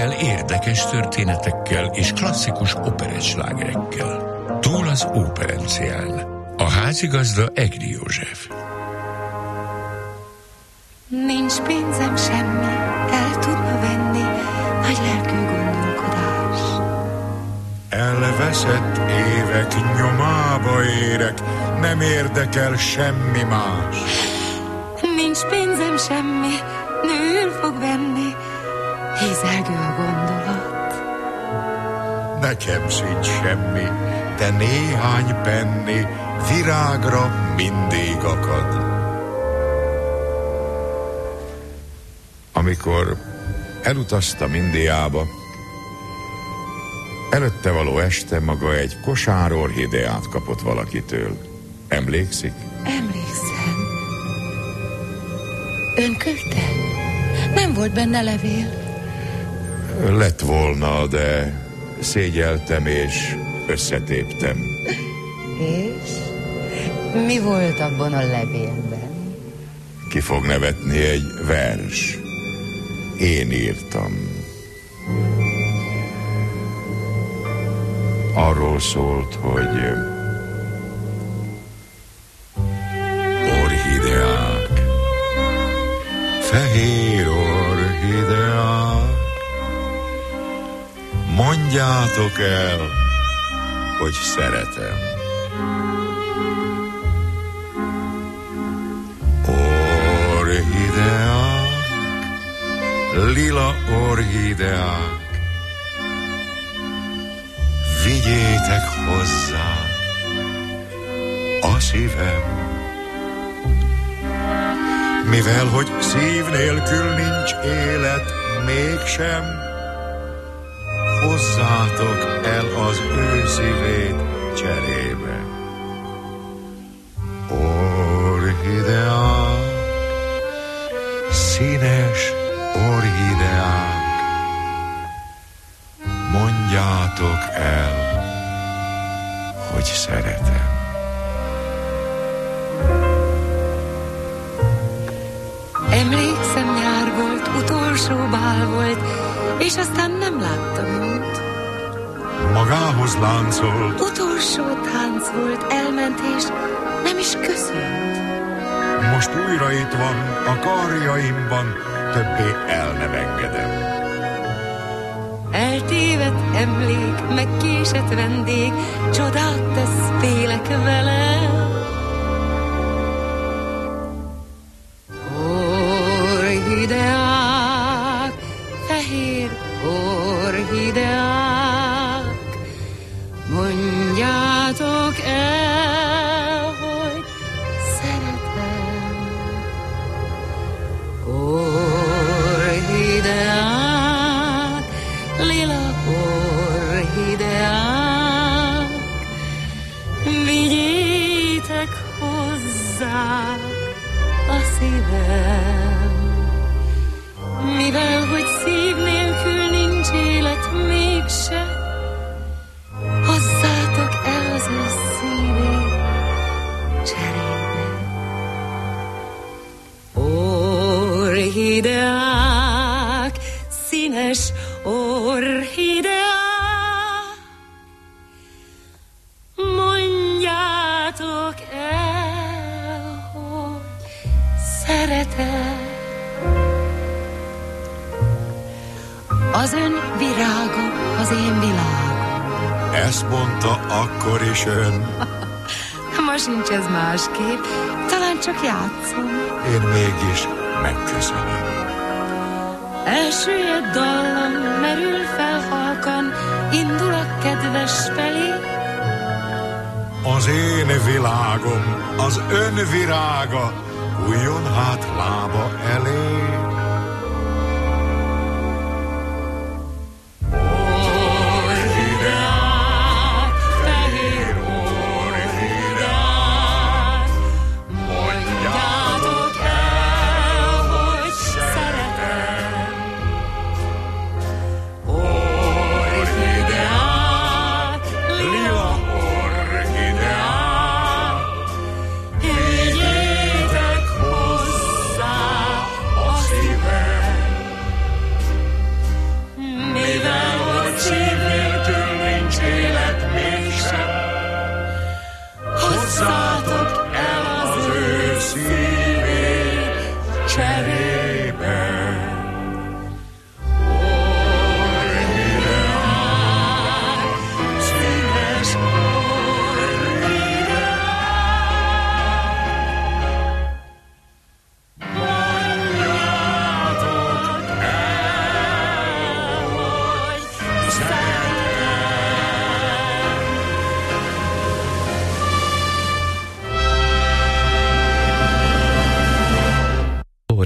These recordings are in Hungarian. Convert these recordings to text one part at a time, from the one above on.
filmekkel, érdekes történetekkel és klasszikus operettslágerekkel. Túl az Óperencián. A házigazda Egri József. Nincs pénzem semmi, el tudna venni nagy lelkű gondolkodás. Elveszett évek nyomába érek, nem érdekel semmi más. Nincs pénzem semmi, nőül fog venni, hízelgő a gondolat. Nekem sincs semmi, de néhány penni virágra mindig akad. Amikor elutaztam Indiába, előtte való este maga egy kosár orhideát kapott valakitől. Emlékszik? Emlékszem. Ön küldte? Nem volt benne levél? Lett volna, de szégyeltem és összetéptem. És? Mi volt abban a levélben? Ki fog nevetni, egy vers. Én írtam. Arról szólt, hogy orhideák, fehér orhideák, mondjátok el, hogy szeretem. Orhideák, lila orhideák, vigyétek hozzá a szívem. Mivel, hogy szív nélkül nincs élet, mégsem hozzátok el az ő szívét cserébe. Orhideák, színes orhideák, mondjátok el, hogy szeretem. Emlékszem, nyár volt, utolsó bál volt, és aztán nem láttam őt. Magához láncolt. Utolsó tánc volt, elment, és nem is köszönt. Most újra itt van, a karjaimban, többé el nem engedem. Eltévedt emlék, megkésett vendég, csodát tesz, félek vele. Orhideák, fehér orhideák, mondjátok el, hogy szeretem. Orhideák, lila orhideák, vigyétek hozzá a szívem. Mivel, hogy szív nélkül nincs élet, mégse hozzátok el az ő szívét cserébe. Orhideák, színes orhideák, mondjátok el, hogy szeretem. Az ön virága, az én világom. Ezt mondta akkor is ön. Ma sincs ez másképp, talán csak játszom. Én mégis megköszönöm. Elsüllyedt dallam, merül fel halkan, indul a kedves felé. Az én világom, az ön virága, újjon hát lába elé.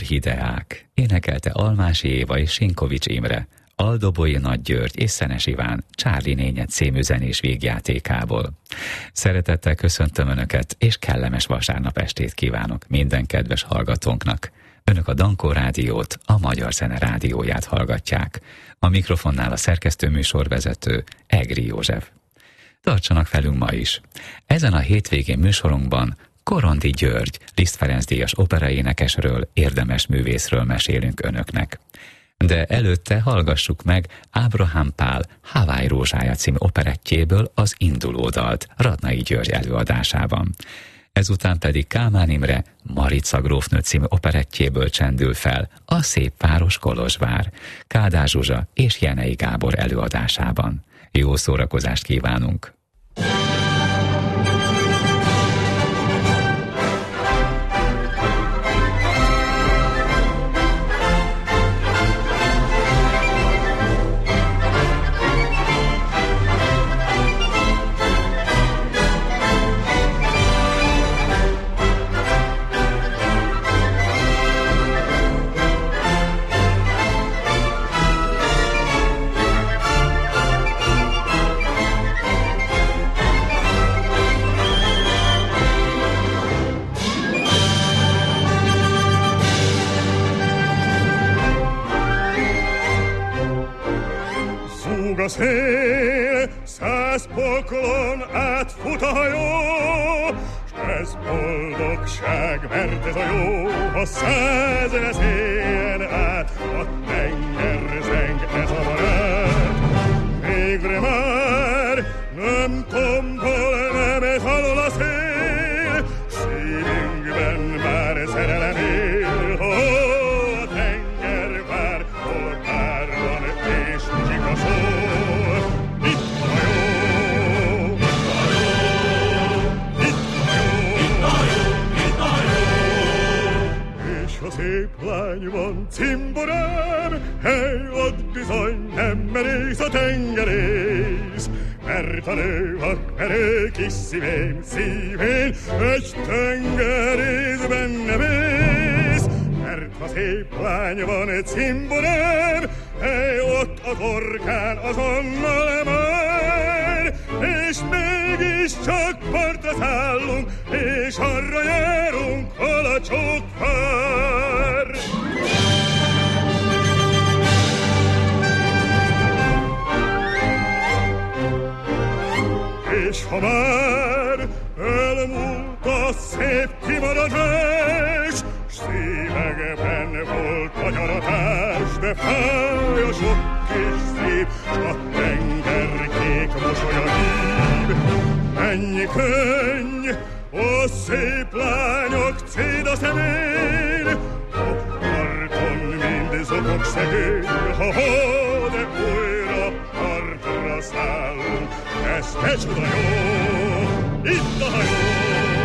Orhideák, énekelte Almási Éva és Sinkovics Imre, Aldobói Nagy György és Szenes Iván Csárli Nényed című zenés végjátékából. Szeretettel köszöntöm Önöket, és kellemes vasárnap estét kívánok minden kedves hallgatónknak. Önök a Dankó Rádiót, a Magyar Zene Rádióját hallgatják. A mikrofonnál a szerkesztő műsorvezető Egri József. Tartsanak velünk ma is. Ezen a hétvégén műsorunkban Korondi György, Liszt Ferenc díjas operaénekesről, érdemes művészről mesélünk Önöknek. De előtte hallgassuk meg Ábrahám Pál Hawaii rózsája című operettjéből az induló dalt Radnai György előadásában. Ezután pedig Kálmán Imre Marica grófnő című operettjéből csendül fel a Szép város Kolozsvár, Kádár Zsuzsa és Jenei Gábor előadásában. Jó szórakozást kívánunk! A szél 100 poklon átfut a hajó, s ez boldogság, mert ez a jó, ha 100 veszélyen át a tenger zeng ez a barát. Végre már nem tombol, nem halol a szél, szívünkben már szerelem él. A tenger vár, hol pár van és csika szól. A szép lány van cimborám, hely, ott bizony nem merész a tengerész. Mert a nő akmerő kis szívén, szívén egy tengerész benne vész. Mert a szép lány van cimborám, hely, ott a torkán azonnal már. És mégis csak partra szállunk, és arra járunk, hol a csókvár. És ha már elmúlt a szép kimaradás, s szívegben volt agyaratás, de fáj a sok kis szív, s a tenger kék mosolya hív. Mennyi könny a szép lányok céda szemén, a parton mind zokog szegény, ha-ha, de újra partra szállunk, ez ne csuda jó, itt a hajó.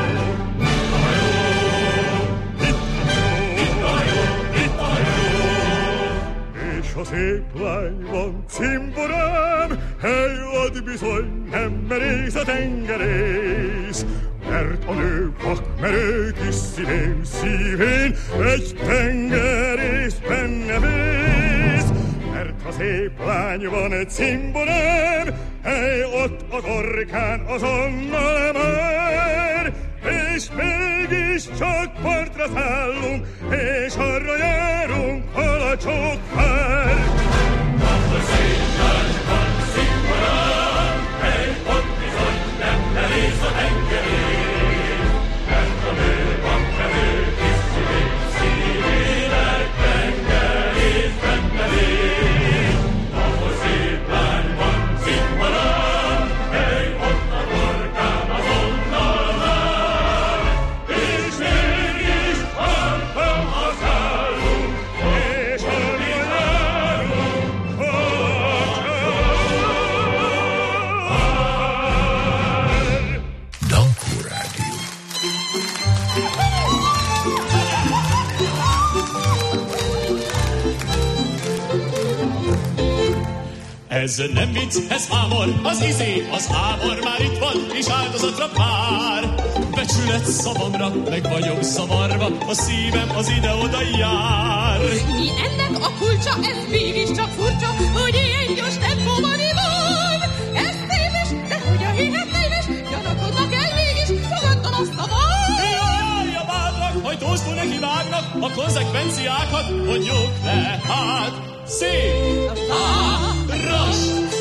A szép lány van cimborám, hely, ott bizony nem merész a tengerész. Mert a nő vakmerő kis szívén, szívén egy tengerész benne vész. Mert a szép lány van cimborám, hely, ott a torkán azonnal már. És mégis csak partra szállunk, és arra járunk, hol a csókvár. A szép lány van cimborám, hely, ott bizony nem merész a tengerész. Mert a nő vakmerő kis szívén, szívén egy tengerész benne vész. A szép lány van cimborám, hely, ott a torkán azonnal már. És mégis halkan hazállunk, és arra járunk, hol a Dankó Rádió. Ez nem vicc, ez hámor, az izé, az hámor már itt van, és áldozatra vár. becsület szavamra, meg vagyok szavarva, a szívem az ide-oda jár. Mi ennek a kulcsa, ez mégis csak furcsa, hogy ilyen gyors tempóban van. Ez téves, de hogy a hihetne is, gyanakodnak el mégis, fogadtan azt a van. Jaj, a bátrak, hajtóztul neki vágnak, a konzekvenciákat vonjuk le, hát. Szép, város,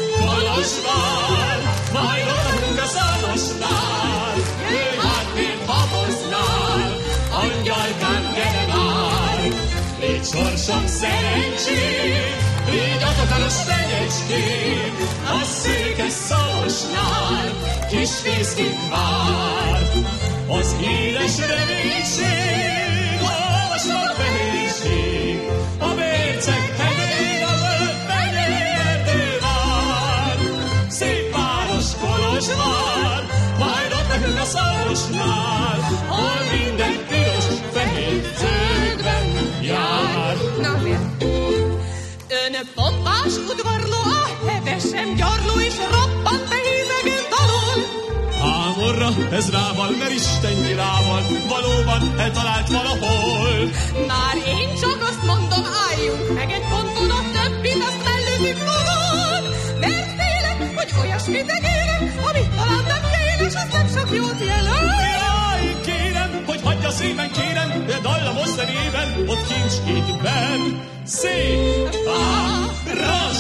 Kolozsvár, majd odakunk a szalosnál. Jöjj hát, mint haboznál, angyalkám, gyere már. Légy sorsom szerencsém, légy atakaros menyecském, a székes szalosnál, kis fészkét vár. Az éles reménység, olvasva fehérség, a mérceg hegyén a zöld fenyerdő vár. Szép város Kolozsvár, majd ott nekünk a szalosnál, hol minden piros, fehér, zöldben jár. Na miért? Ön pompás udvarló, a hevesem gyarló, és roppant behívegen tanul. Hámorra ez rával, mert Isten nyilával valóban eltalált valahol. Már én csak azt mondom, álljunk meg egy ponton, a többit azt mellőzik magad. Mert félek, hogy olyasmit egérek, amit talán nem kéne, és az nem sok jót jelöl. Jaj, kérem, hogy hagyja szépen, kérem, de dallamos zenében, ott kincs itt benn. Szép város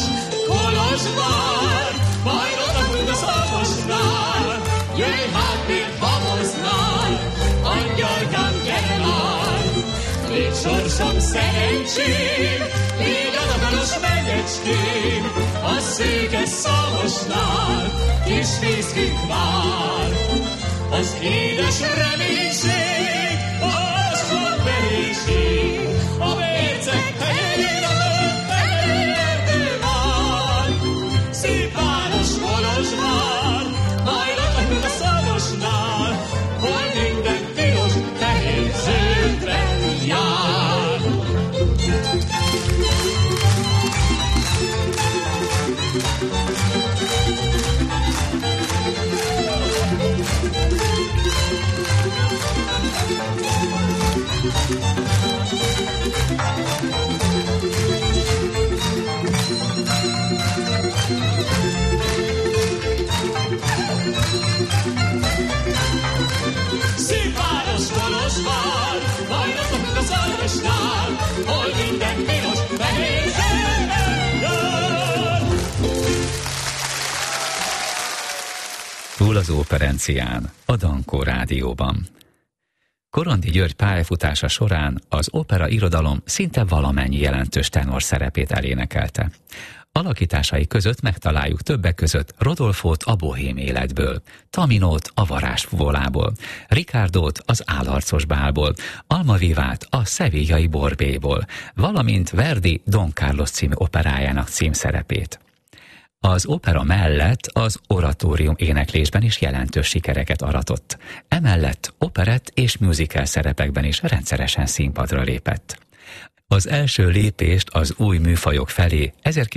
Kolozsvár, majd odakunk a szalosnál. Jöjj hát, mint haboznál, angyalkám, gyere már. Légy sorsom szerencsém, légy adakaros menyecském, a székes szalosnál, kis fészkünk vár. Az édes reménység, a sok behérség, a mérceg hegyén a zöld fenyerdő vár. Szép város Kolozsvár, majd odakünk a szalosnál, hol minden piros, fehér, zöldben jár. Szép város Kolozsvár, majd odakünk a szalosnál, hol minden piros, fehér, zöldben jár. Túl az Óperencián, a Dankó Rádióban. Korondi György pályafutása során az opera irodalom szinte valamennyi jelentős tenor szerepét elénekelte. Alakításai között megtaláljuk többek között Rodolfót a Bohém életből, Taminót a Varázsfuvolából, Rikárdót az Álharcos bálból, Almavivát a Sevillai Borbéból, valamint Verdi Don Carlos című operájának címszerepét. Az opera mellett az oratórium éneklésben is jelentős sikereket aratott. Emellett operett és musical szerepekben is rendszeresen színpadra lépett. Az első lépést az új műfajok felé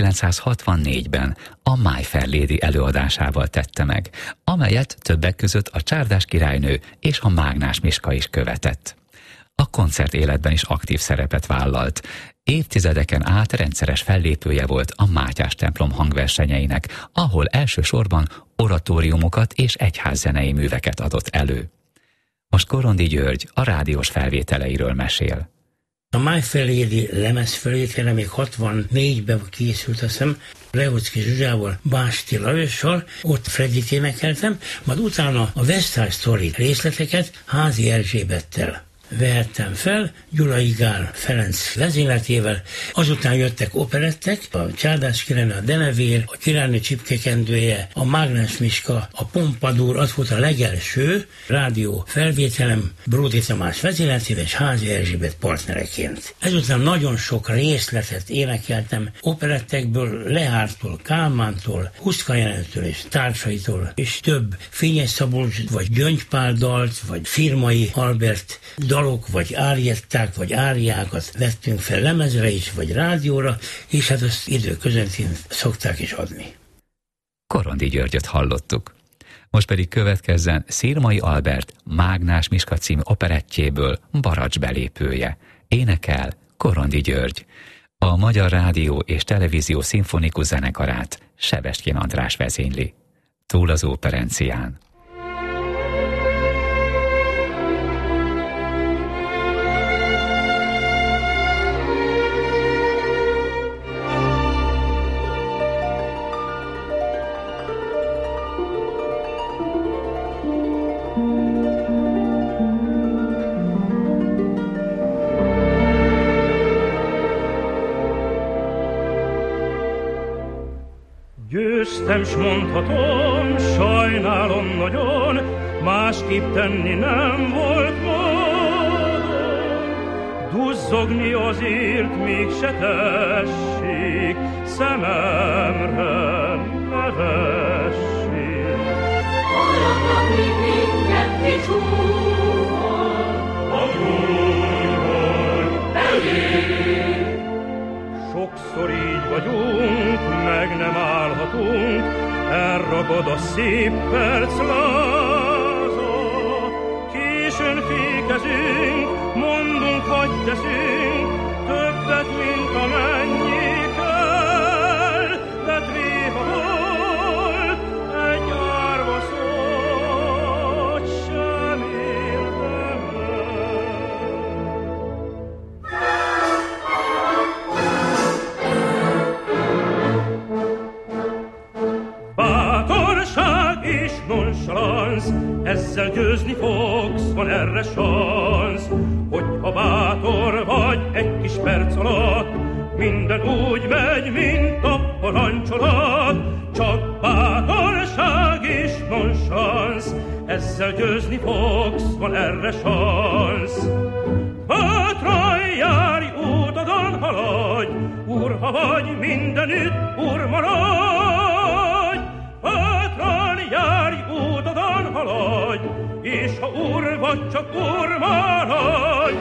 1964-ben a My Fair Lady előadásával tette meg, amelyet többek között a Csárdás királynő és a Mágnás Miska is követett. A koncert életben is aktív szerepet vállalt. Évtizedeken át rendszeres fellépője volt a Mátyás templom hangversenyeinek, ahol elsősorban oratóriumokat és egyházzenei műveket adott elő. Most Korondi György a rádiós felvételeiről mesél. A My Fair Lady lemezfelvétele még 64-ben készült, azt hiszem, Lehoczky Zsuzsával, Básti Lajossal, ott Freddit énekeltem, majd utána a West Side Story részleteket Házi Erzsébettel vehettem fel, Gyulai Gál Ferenc vezényletével, azután jöttek operettek, a Csárdás királynő, a Denevér, a Királynő csipkekendője, a Mágnás Miska, a Pompadour, az volt a legelső rádió felvételem Bródi Tamás vezényletével és Házi Erzsébet partnereként. Ezután nagyon sok részletet énekeltem operettekből, Lehártól, Kálmántól, Huszka Jenőtől és társaitól, és több Fényes Szabolcs, vagy Gyöngypál dalt, vagy Firmai Albert dalok, vagy árietták, vagy áriákat vettünk fel lemezre is, vagy rádióra, és hát azt időközönként szokták is adni. Korondi Györgyöt hallottuk. Most pedig következzen Szirmai Albert Mágnás Miska című operettjéből Baracs belépője. Énekel Korondi György. A Magyar Rádió és Televízió Szimfonikus Zenekarát Sebestyén András vezényli. Túl az Óperencián. Győztem, s mondhatom, sajnálom nagyon, másképp tenni nem volt módom. Duzzogni azért mégse tessék, szememre ne vessék. Maradni minket kicsúval, a múlva elég. Sokszor így vagyunk, meg nem állhatunk, elragad a szép perc láza. Későn fékezünk, mondunk vagy teszünk, többet, mint amennyi kell. De tréfa volt, egy árva szót sem érdemel. Bátorság és nonchalans, ezzel győzni fogsz, van erre szansz. Hogyha bátor vagy egy kis perc alatt, minden úgy megy, mint a parancsolat. Csak bátorság és nonchalans, ezzel győzni fogsz, van erre szansz. Bátran járj, útodon haladj, úr, ha vagy mindenütt, úr maradj. Bátran járj, útodon haladj, és ha úr vagy, csak úr maradj.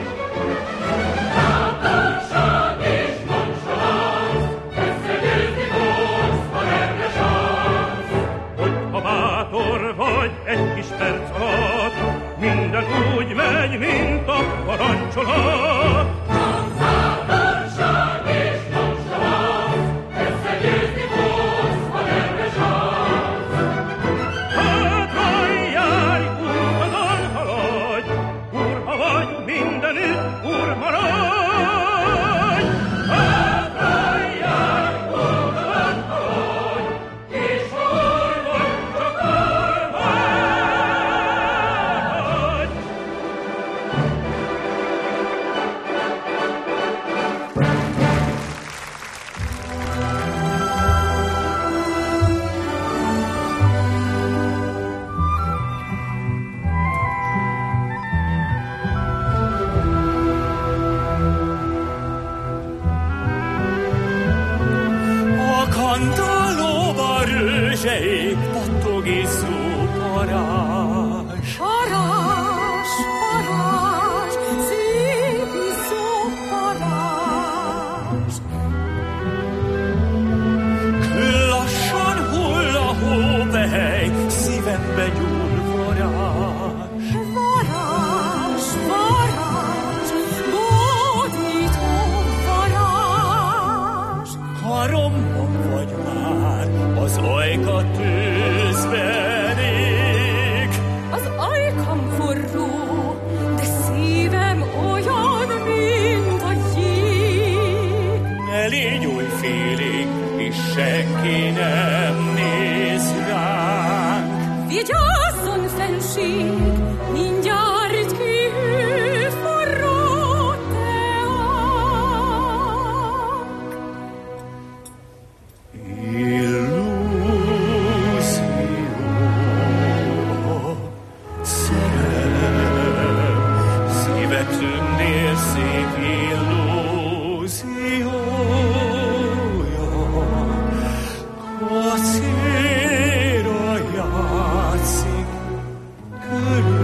Bátorság és nonchalans, ezzel győzni fogsz, van erre szansz. Hogyha bátor vagy egy kis perc alatt, minden úgy megy, mint a parancsolat. Bátorság és nonchalans, ezzel győzni fogsz, van erre szansz. Bátran járj, útodon haladj, úr, ha vagy mindenütt, úr maradj. Bátran járj, útodon haladj, és ha úr vagy, csak úr maradj. A kandallóba rőzseik, pattog és szóparás. Parázs, parázs, szép iszó parázs. Lassan hull a hópehely, szívembe gyúl varázs. Varázs, varázs, bódító varázs. Karomban vagy már, az ajka tűzben ég. Az ajkam forró, de szívem olyan, mint a jég. Ne légy új félénk, és senki nem néz ránk. Vigyázzon fenség, mindjárt kihűl forró teák. Illúzió, szerelem, szívetünknél szép illúziója. Kacéra játszik körül.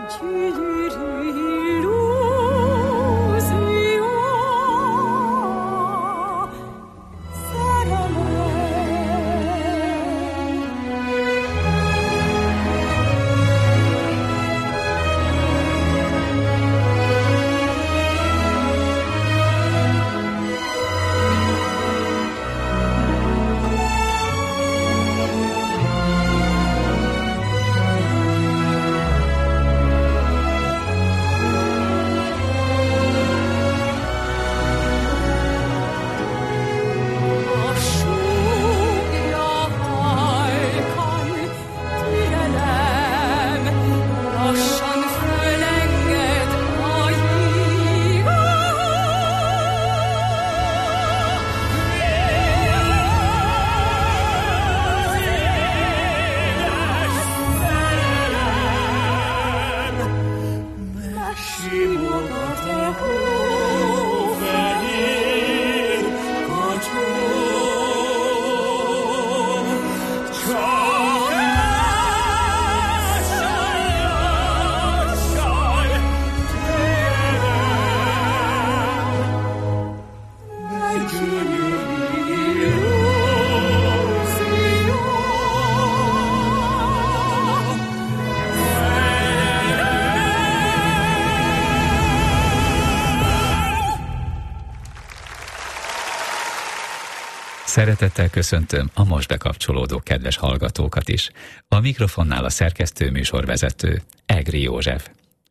Szeretettel köszöntöm a most bekapcsolódó kedves hallgatókat is. A mikrofonnál a szerkesztő műsorvezető, Egri József.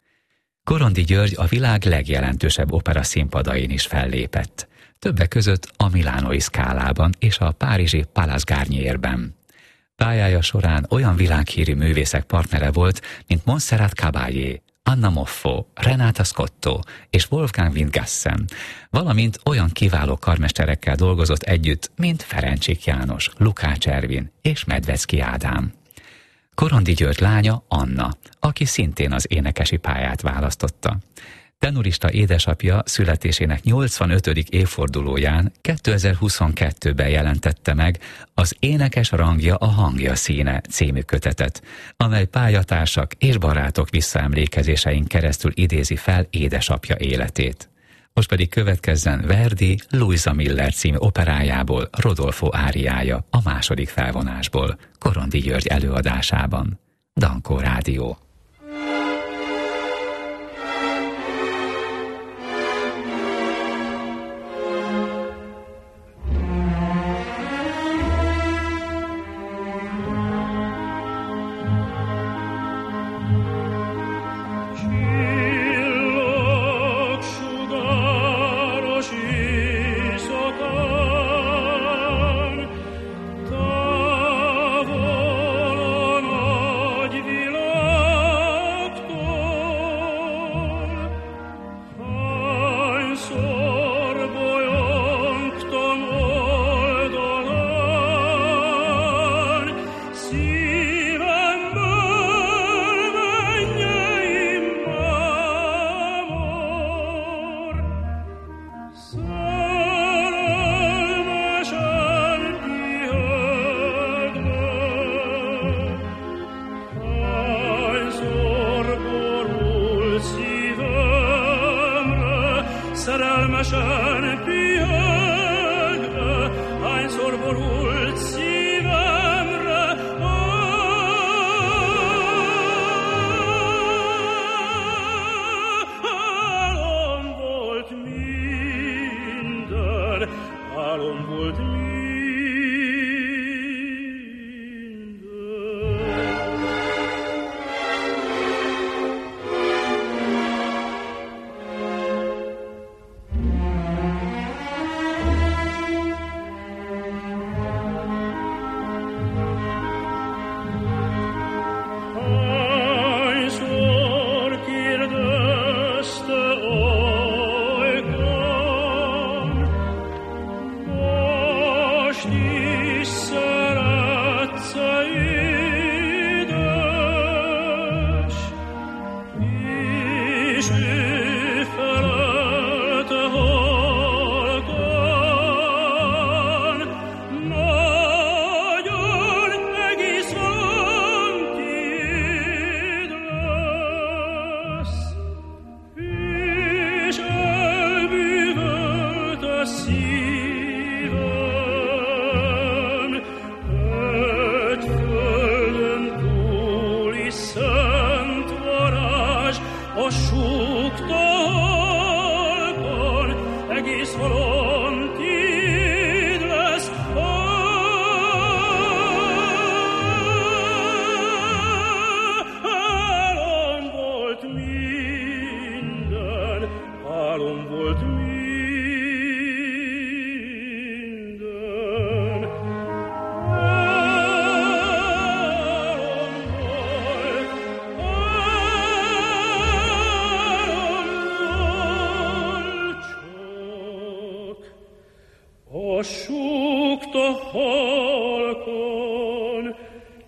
Korondi György a világ legjelentősebb opera színpadain is fellépett. Többek között a Milánói Scalában és a párizsi Palace Garnierben. Pályája során olyan világhírű művészek partnere volt, mint Montserrat Caballé, Anna Moffo, Renata Scotto és Wolfgang Windgassen, valamint olyan kiváló karmesterekkel dolgozott együtt, mint Ferencsik János, Lukács Ervin és Medvecki Ádám. Korondi György lánya Anna, aki szintén az énekesi pályát választotta. Tenorista édesapja születésének 85. évfordulóján 2022-ben jelentette meg az Énekes rangja a hangja színe című kötetet, amely pályatársak és barátok visszaemlékezésein keresztül idézi fel édesapja életét. Most pedig következzen Verdi Luisa Miller című operájából Rodolfo áriája a második felvonásból, Korondi György előadásában. Dankó Rádió.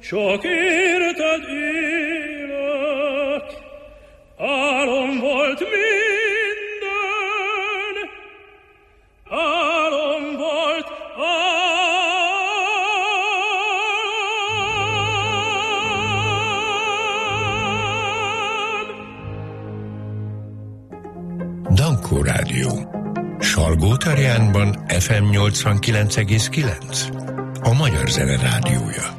Sok érted élek, álom volt minden, álom volt Dankó Rádió. Salgótarjánban FM 89,9. A Magyar Zene Rádiója.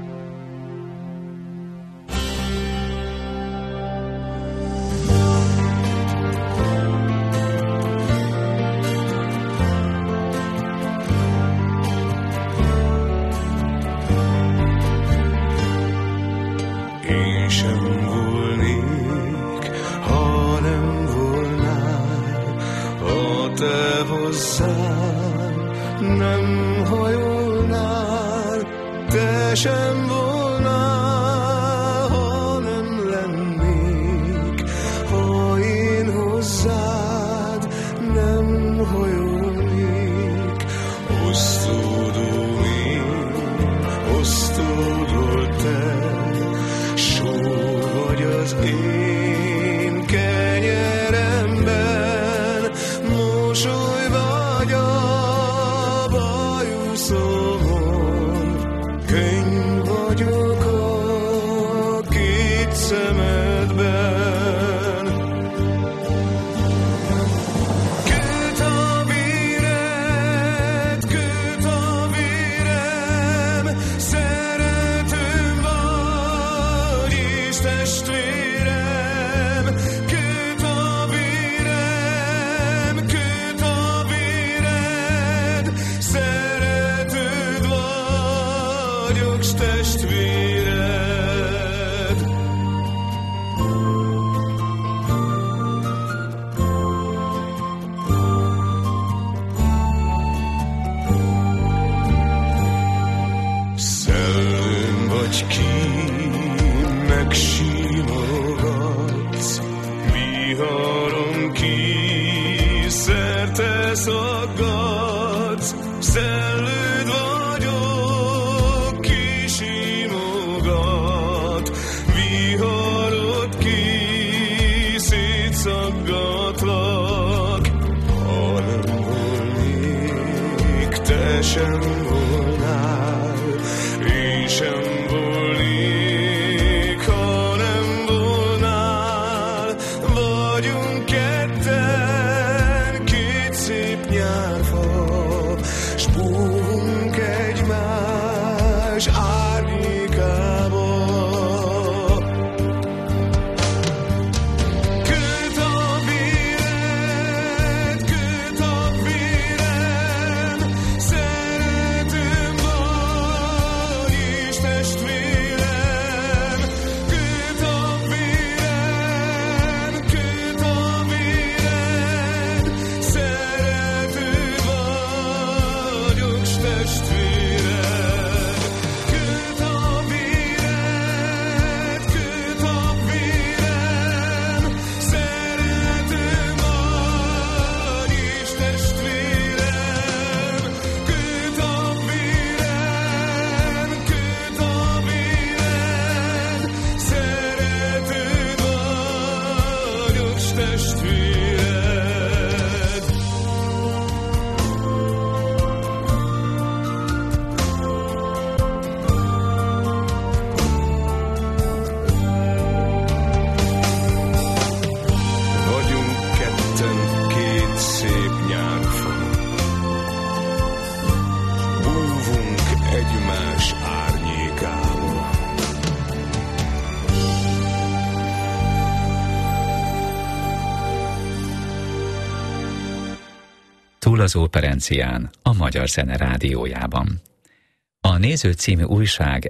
Az Operencián, a Magyar Zene Rádiójában. A Néző című újság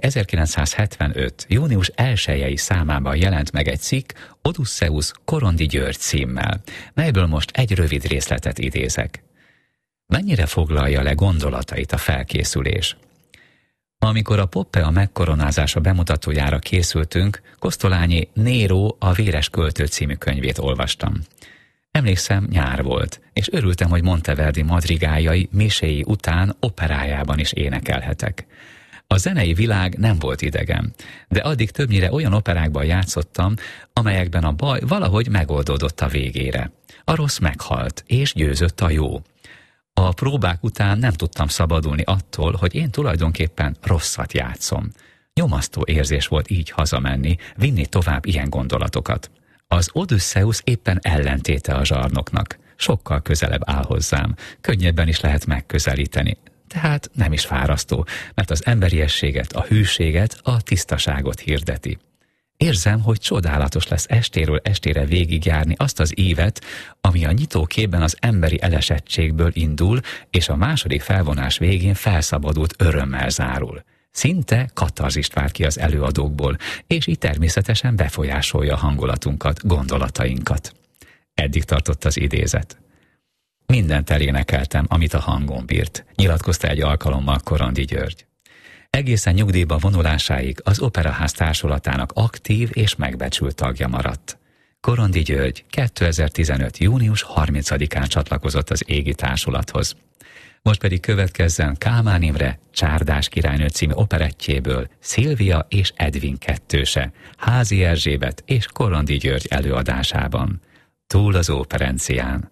1975. június 1-i számában jelent meg egy cikk Odysseus Korondi György címmel, melyből most egy rövid részletet idézek. Mennyire foglalja le gondolatait a felkészülés? Amikor a Poppea megkoronázása bemutatójára készültünk, Kosztolányi Néró a Véres költő című könyvét olvastam. Emlékszem, nyár volt, és örültem, hogy Monteverdi madrigáljai, miséi után operájában is énekelhetek. A zenei világ nem volt idegen, de addig többnyire olyan operákban játszottam, amelyekben a baj valahogy megoldódott a végére. A rossz meghalt, és győzött a jó. A próbák után nem tudtam szabadulni attól, hogy én tulajdonképpen rosszat játszom. Nyomasztó érzés volt így hazamenni, vinni tovább ilyen gondolatokat. Az Odüsszeusz éppen ellentéte a zsarnoknak. Sokkal közelebb áll hozzám, könnyebben is lehet megközelíteni. Tehát nem is fárasztó, mert az emberiességet, a hűséget, a tisztaságot hirdeti. Érzem, hogy csodálatos lesz estéről estére végigjárni azt az ívet, ami a nyitóképben az emberi elesettségből indul, és a második felvonás végén felszabadult örömmel zárul. Szinte katarzist vált ki az előadókból, és így természetesen befolyásolja a hangulatunkat, gondolatainkat. Eddig tartott az idézet. Mindent elénekeltem, amit a hangom bírt, nyilatkozta egy alkalommal Korondi György. Egészen nyugdíjba vonulásáig az Operaház társulatának aktív és megbecsült tagja maradt. Korondi György 2015. június 30-án csatlakozott az égi társulathoz. Most pedig következzen Kálmán Imre Csárdás királynő című operettjéből Szilvia és Edvin kettőse, Házi Erzsébet és Korondi György előadásában. Túl az óperencián.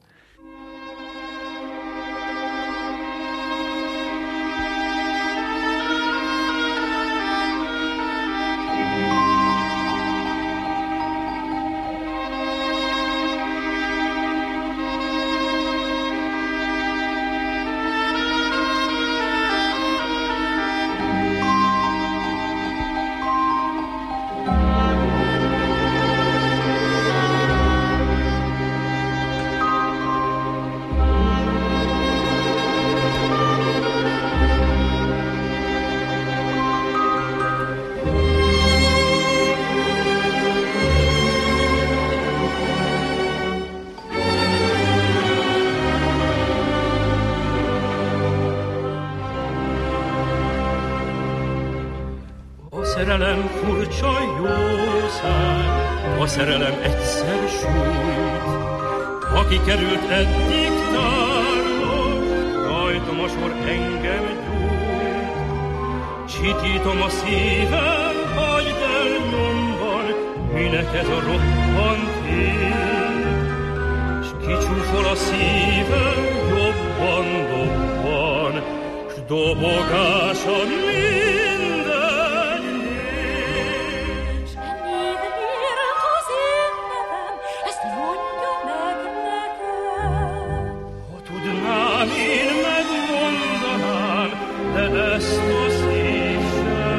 szerelem furcsa jószág, a szerelem egyszer sújt. Aki került eddig tárba, rajtam a sor engem gyújt. Csitítom a szívem, hagyd el nyomban, minek ez a roppant hír. S kicsúfol a szívem, jobban dobban, s dobogása minden név. S ennyivel írt az én nevem, ezt mondja meg nekem. Ha tudnám, én megmondanám, de ezt a szív se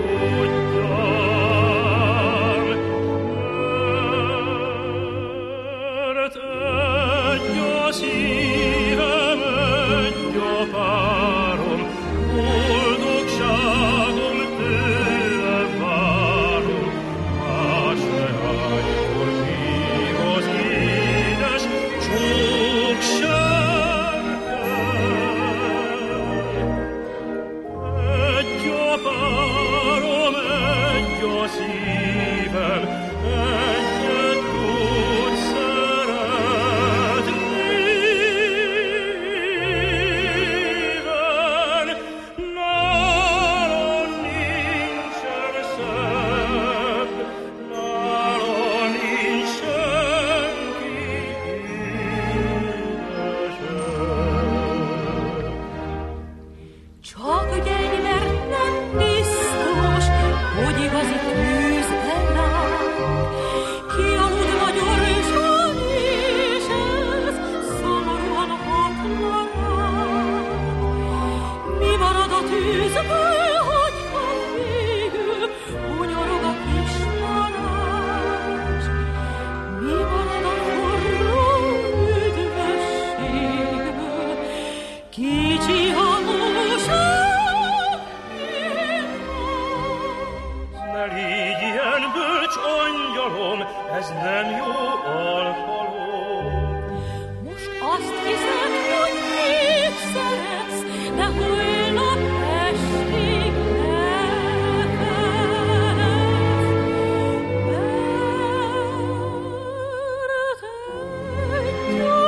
tudjam. Mert egy a szívem, egy a párom, boldogságom tőle várom. Más leánytól még az édes csók sem kell. Egy a párom, egy a szívem, egyet tud szeretni. Nálam nincsen szebb, nálam nincs senki édesebb. Csak gyeng, mert nem biztos, hogy igazi tűz eláll. Kialud magyarosan, és ez szomorúan hatna rád. Mi marad a tűzből, hogyha végül hunyorog a kis varázs? Mi marad a forró üdvösségből? Kicsi hangosan Ne légy ilyen bölcs angyalom, ez nem jó alkalom. most azt hiszed, hogy még szeretsz, de holnap estig lehetsz. Mert egy a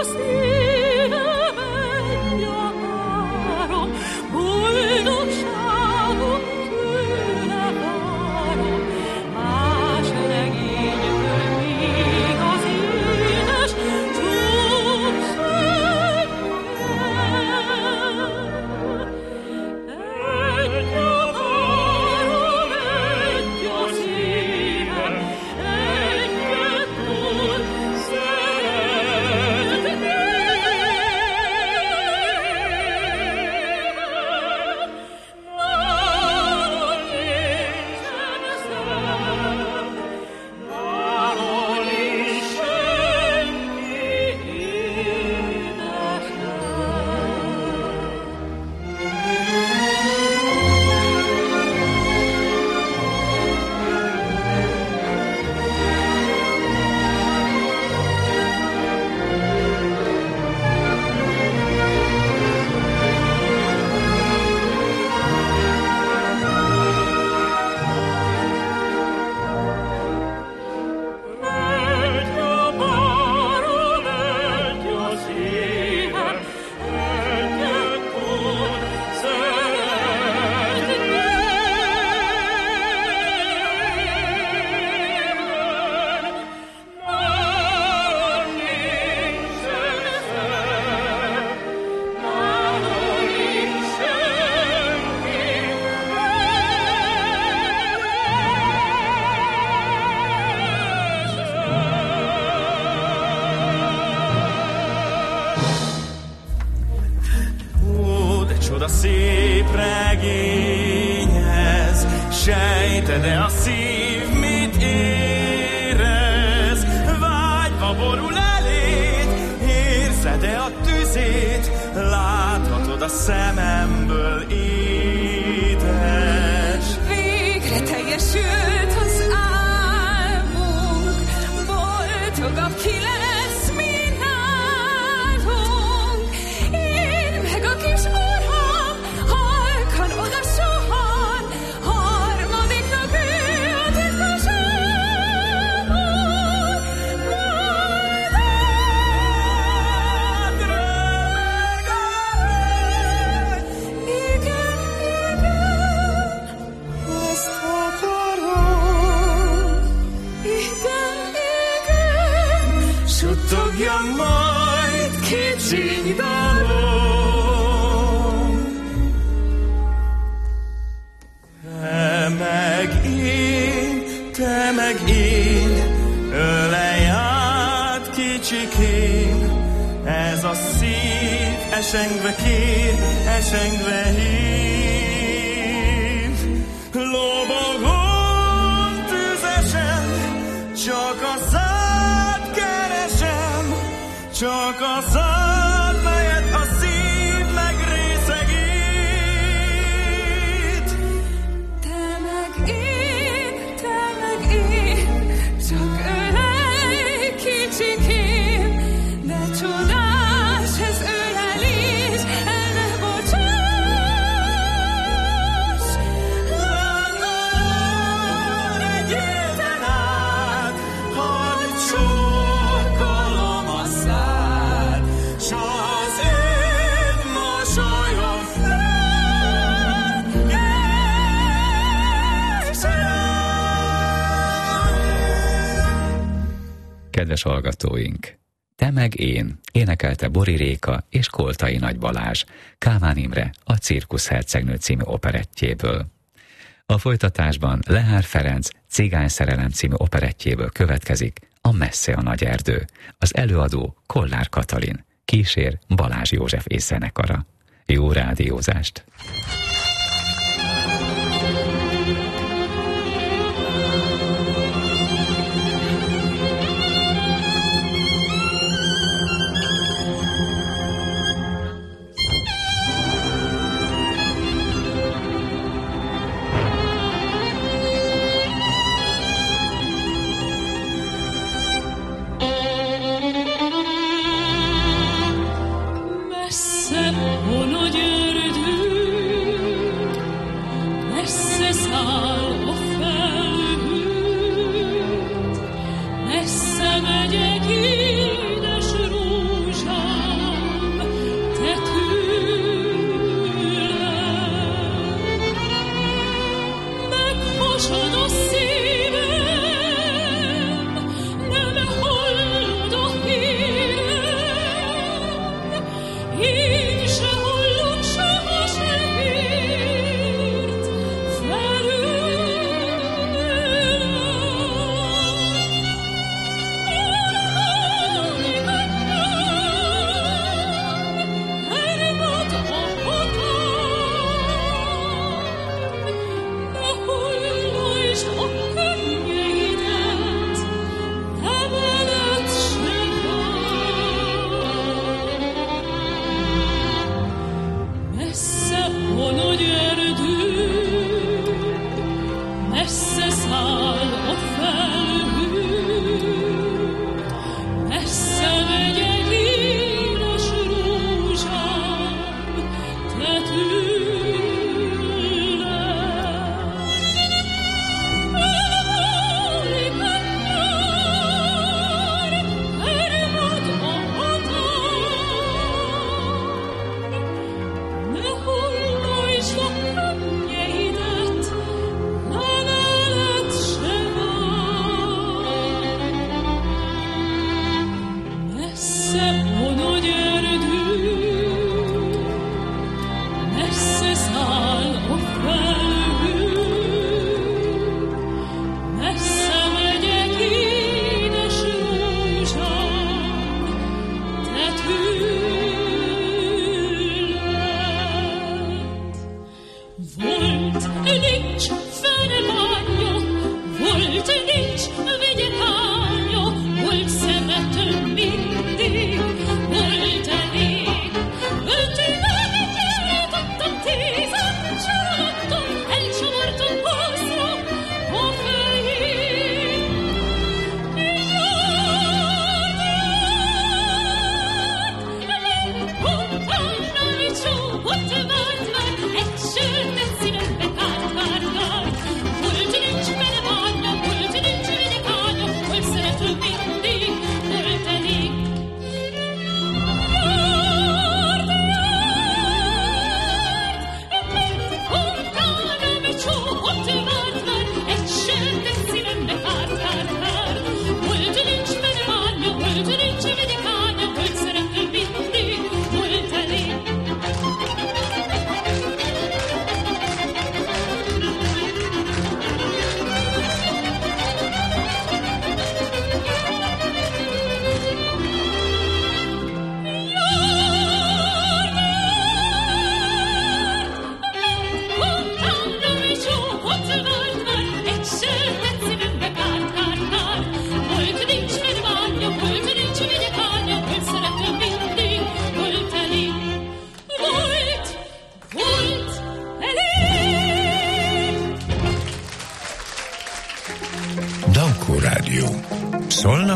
szívem, egy a párom, boldogságom tőle legényez, sejted-e a szív, mit érez? Vágyva borul eléd, érzed-e a tüzét? Láthatod a szememből, édes. Végre teljesült az álmunk, boldogabb ki lesz, mint nálunk. Én meg a kis orrom, halkan oda suhan, harmadiknak ő a titkos álmon. Majd igen, ezt akarom. Igen, Suttogja majd kicsi dalom. Te meg én, ölelj át kicsikém, ez a szív esengve kér, esengve hív. Lobogom tüzesen, csak a szád keresem, csak a szád, melyet a szív megrészegít. te meg én, csak ölelj kicsikém, de csodás ez ölelés, el ne bocsáss. Lángolon egy életen át, hadd csókolom a szád, s az én mosolyom rád és Kedves hallgatóink! Te meg én, énekelte Bori Réka és Koltai Nagy Balázs, Kálmán Imre a Cirkusz hercegnő című operettjéből. A folytatásban Lehár Ferenc Cigányszerelem című operettjéből következik a Messze a nagy erdő. Az előadó Kollár Katalin, kísér Balázs József és zenekara. Jó rádiózást! Messze a nagy erdő, messze száll a felhő, messze megyek, édes rózsám, te tőled. Meghasad a szívem, nem hallod a hírem, én se hallok soha se hírt felőled. Elmad a határ, ne hullajtsd a könnyeidet, ne veled se jár. Messze a nagy erdő, messze száll a felhő, messze megyek, édes rózsám, te tőled. Elválik a nyár, elmad a határ, ne hullajtsd a könnyeidet, ne veled se vár. Messze a nagy erdő, messze száll a felhő, messze megyek, édes rózsám, te tőled.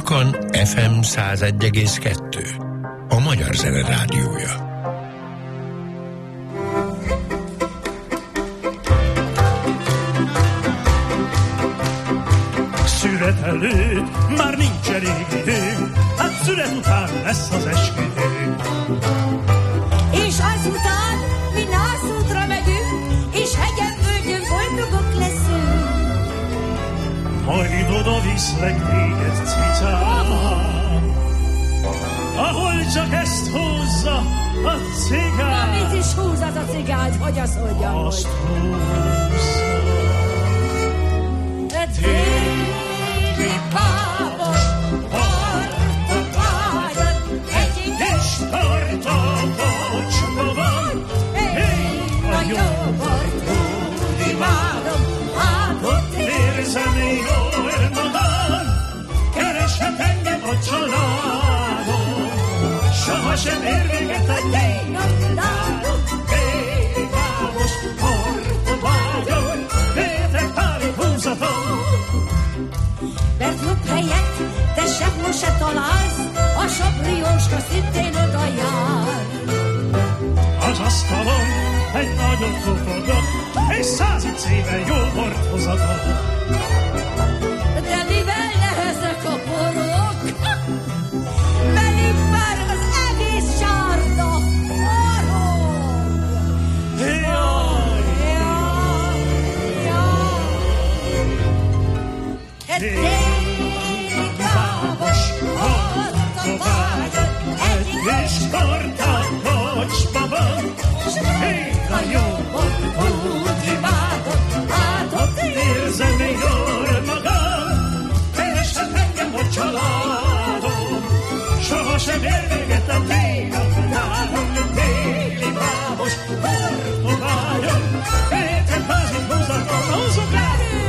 Rakan FM 101,2. A Magyar Zene Rádiója. Szület előtt már nincs elég idő, hát szület után lesz az esküvő. És azután mi nászútra megyünk, és hegyen völgyön boldogok leszünk. Majd oda viszlek téged, cicám, ahol csak ezt húzza a cigány. Mit is húz az a cigány, hogy azt mondjam, hogy... Azt húzza. Téli bábos, portokányod, egyik és tart a kocsmaban. Én a jobbort úgy imádom, hát ott érzem jól magam, kereshet engem a családom, sohasem ér véget a gyénadom. Téli bábos, portokányod, vétek páli húzatom. Mert jobb helyet te sehol se találsz, a sabrióska szintén oda jár. Az asztalon egy nagyot kupogat, és 100 éve jó bort hozatok. De mivel nehezek a borok, velük már az egész sárda forog. Jaj, Téli bábos, ott a vágyad, egyik és tart a kocsmaban, még a jobbot úgy imádod, hát ott érzem jól magam, kereshet engem a családom, sohasem ér véget a gyénadom. Téli bábos, portokányom, vétek házi húzatom, húzok rá!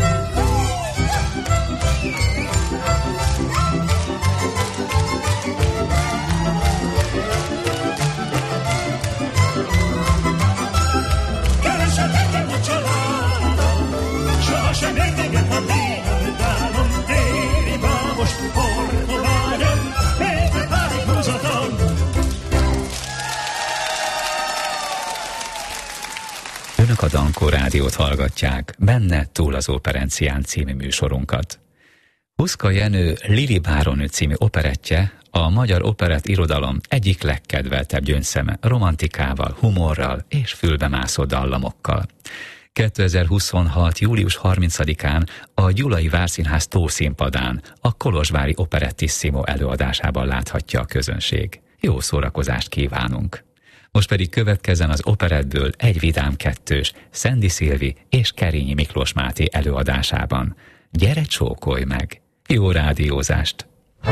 Önök a Dankó Rádiót hallgatják, benne túl az Operencián című műsorunkat. Huszka Jenő Lili báronő című operettje a magyar operett irodalom egyik legkedveltebb gyöngyszeme, romantikával, humorral és fülbemászó dallamokkal. 2026. július 30-án a Gyulai Várszínház tószínpadán a Kolozsvári Operettissimo előadásában láthatja a közönség. Jó szórakozást kívánunk! Most pedig következzen az operettből egy vidám kettős, Szendi Szilvi és Kerényi Miklós Máté előadásában. Gyere, csókolj meg! Jó rádiózást!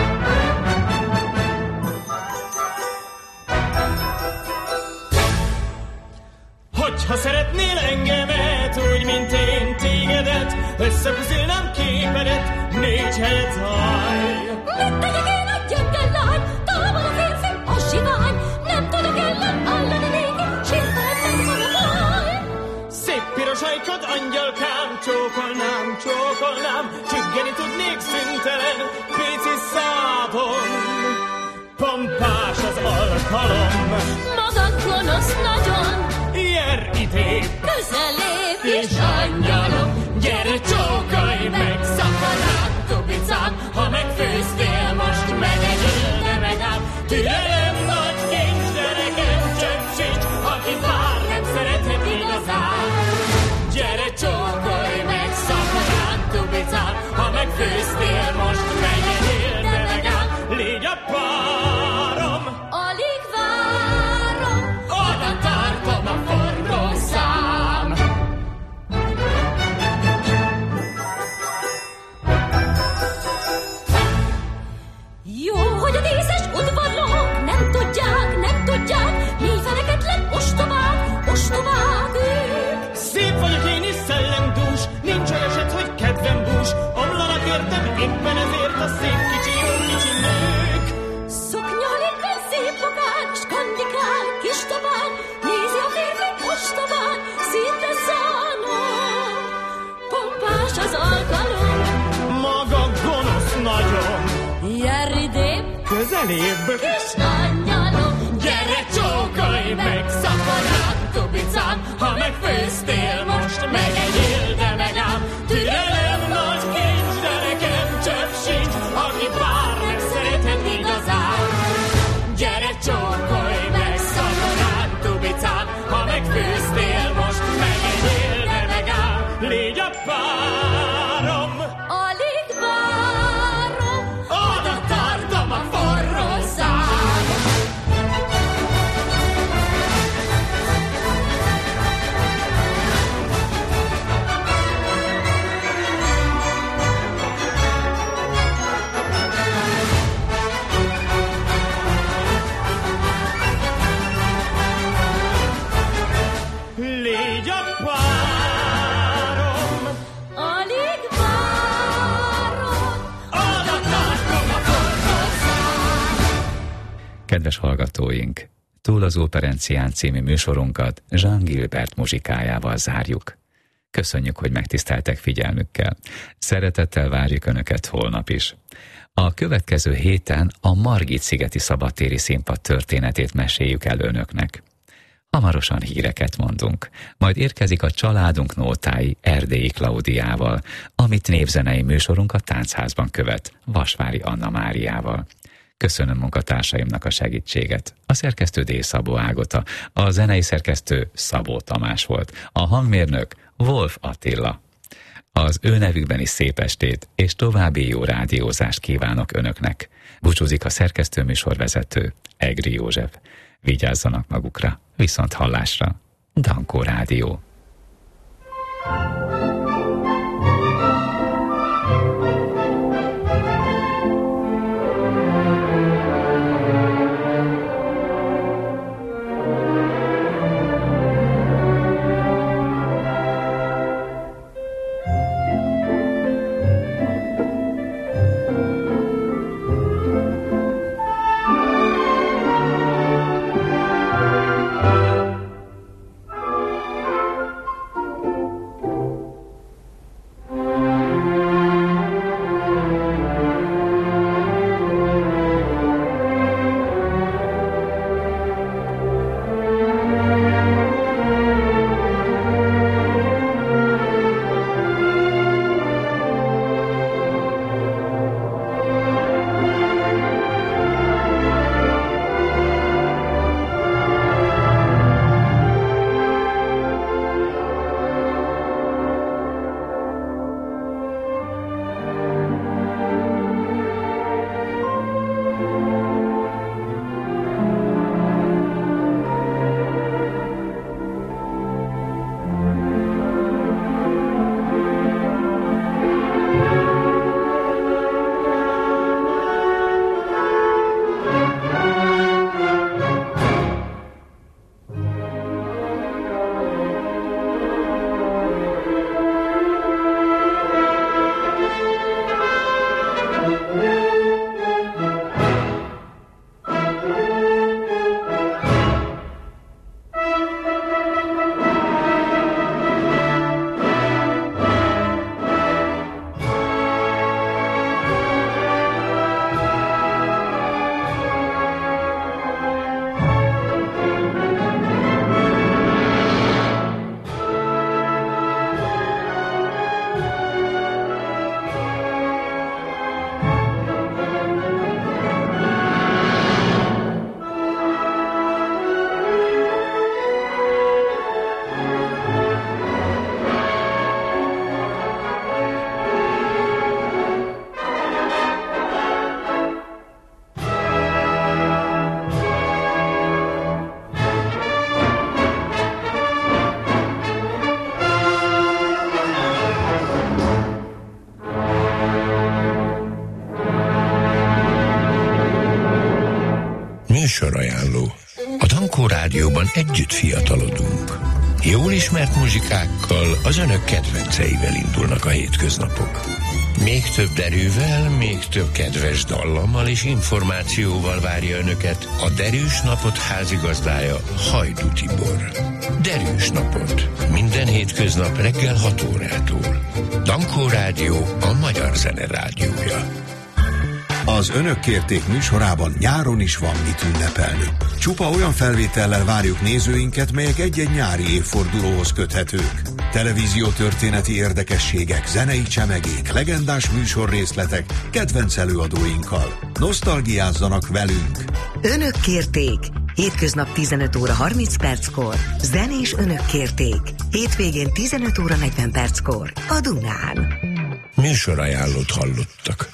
Hogyha szeretnél engemet, úgy, mint én tégedet, összefűzélnem képedet, 4 helyet állj. Mit tegyek én a gyenge lány, távol a férfi, a sivány, nem tudok ellen állani néki, sírtelen megvan a baj. Szép piros ajkad, angyalkám, csókolnám, csókolnám, csüggeni tudnék szüntelen, pici szádon. Pompás az alkalom, Maga gonosz nagyon, jer idébb, közelép és angyalom, gyere csókolj meg, szakarám, tubicám, ha megfőztél, most megegyél, de megáll. Türelem nagy kincs, de nekem csönd sincs, aki bár nem szerethet igazán. Gyere csókolj meg, szakarám, tubicám, ha megfőztél, most megegyél, de megáll. Légy a párom, alig várom, oda tartom a forgószám. jó, hogy a díszes udvarlók nem tudják, mi feneketlen ostobák ők. Szép vagyok én is szellemdús, nincs olyan eset, hogy kedvem bús, omlanak értem éppen ezért a szép kicsi, jó kicsi nők. Szoknyal éppen szép magán, skandikál, kis tobán, nézi a férfi ostobán, szinte szánon. Pompás az alkalom, Maga gonosz nagyon, jel közelébb. Kis angyalom, gyere csókolj meg, szakadát tubicám, ha megfőztél most, megegyél, de megám. Türelem nagy kincs, de nekem csöpp sincs, aki bár megszerethet igazán. Gyere csókolj meg, szakadát tubicám, ha megfőztél most, megegyél, de megám. Légy a párom, Alig várom, oda tartom a forró szám. Légy a párom, alig várom. oda tartom a forró szám. Kedves hallgatóink, Túl az Operencián című műsorunkat Jean Gilbert muzsikájával zárjuk. Köszönjük, hogy megtiszteltek figyelmükkel. Szeretettel várjuk Önöket holnap is. A következő héten a Margit-szigeti szabadtéri színpad történetét meséljük el Önöknek. Hamarosan híreket mondunk, majd érkezik a Családunk nótái Erdélyi Klaudiával, amit népzenei műsorunk a Táncházban követ, Vasvári Anna Máriával. Köszönöm munkatársaimnak a segítséget. A szerkesztő D. Szabó Ágota, a zenei szerkesztő Szabó Tamás volt, a hangmérnök Wolf Attila. Az ő nevükben is szép estét és további jó rádiózást kívánok Önöknek. Búcsúzik a szerkesztő műsorvezető Egri József. Vigyázzanak magukra, viszont hallásra. Dankó Rádió. Műsorajánló. A Dankó Rádióban együtt fiatalodunk. Jól ismert muzsikákkal, az önök kedvenceivel indulnak a hétköznapok. Még több derűvel, még több kedves dallammal és információval várja önöket a Derűs Napot házigazdája, Hajdú Tibor. Derűs Napot. Minden hétköznap reggel 6 órától. Dankó Rádió, a magyar zene rádiója. A Az Önök kérték műsorában nyáron is van mit ünnepelni. Csupa olyan felvétellel várjuk nézőinket, melyek egy-egy nyári évfordulóhoz köthetők. Televíziótörténeti érdekességek, zenei csemegék, legendás műsorrészletek, kedvenc előadóinkkal. Nosztalgiázzanak velünk! Önök kérték! Hétköznap 15 óra 30 perckor. Zenés Önök kérték. Hétvégén 15 óra 40 perckor. A Dunán. Műsorajánlót hallottak.